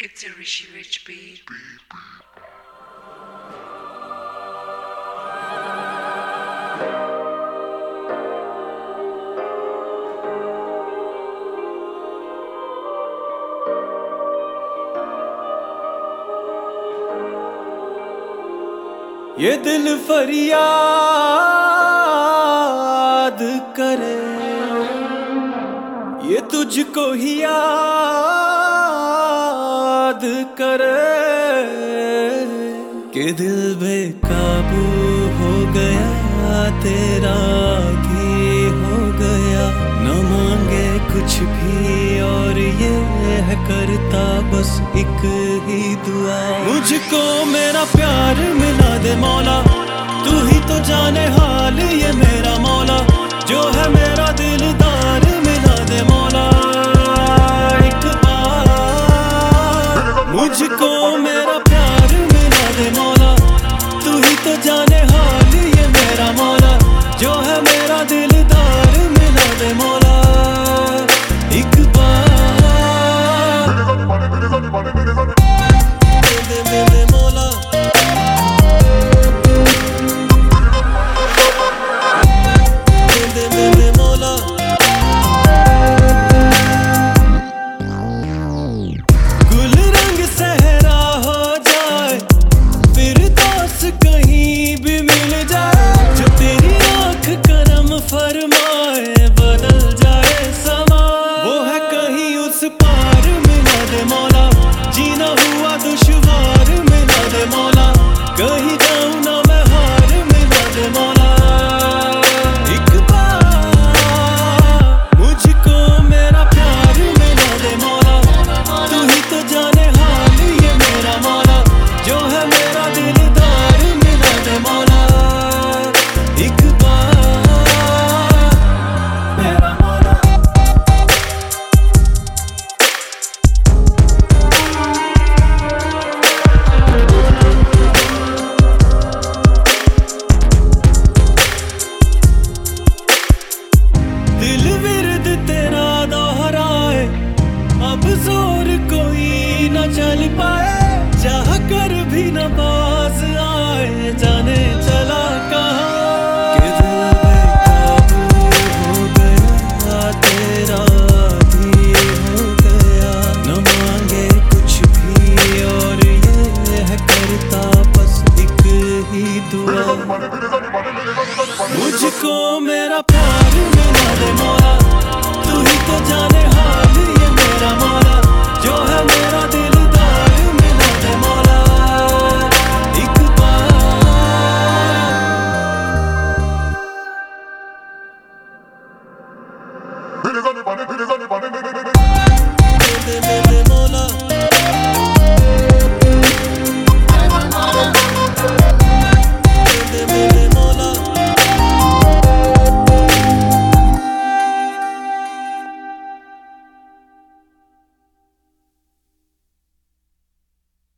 It's a Rishi Rich beat. ये दिल फरियाद करे, ये तुझको ही याद करे कि दिल बेकाबू हो गया, तेरा ही हो गया। न मांगे कुछ भी और ये है करता बस एक ही दुआ। मुझको मेरा प्यार मिला दे मौला, तू ही तो जाने हाल ये मेरा मौला। जो है मेरा दिलदार मिला दे मौला एक बार। मुझको मेरा प्यार मिला दे मौला, तू ही तो जाने हाल ये मेरा मौला। जो है मेरा दिलदार मिला दे मौला एक बार। दे मौला, दे मौला। गुल रंग सहरा हो जाए, फिर दोस्त कहीं भी मिल जाए। जो तेरी आंख करम फरमाए, बदल जाए समा। वो है कहीं उस पार मिला दे मौला, जीना हुआ दुश्वार मिला दे मौला। कहीं जाऊं ना मैं हार मिला दे मौला एक बार। मुझको मेरा प्यार मिला दे मौला, तू ही तो जाने हाल ये मेरा मौला। जो है मेरा दिलदार मिला दे मौला एक बार मेरा मौला। दिल विर्द तेरा दोहराए, अब जोर कोई न चल पाए। चाह कर भी न पास आए, जाने चला कहाँ।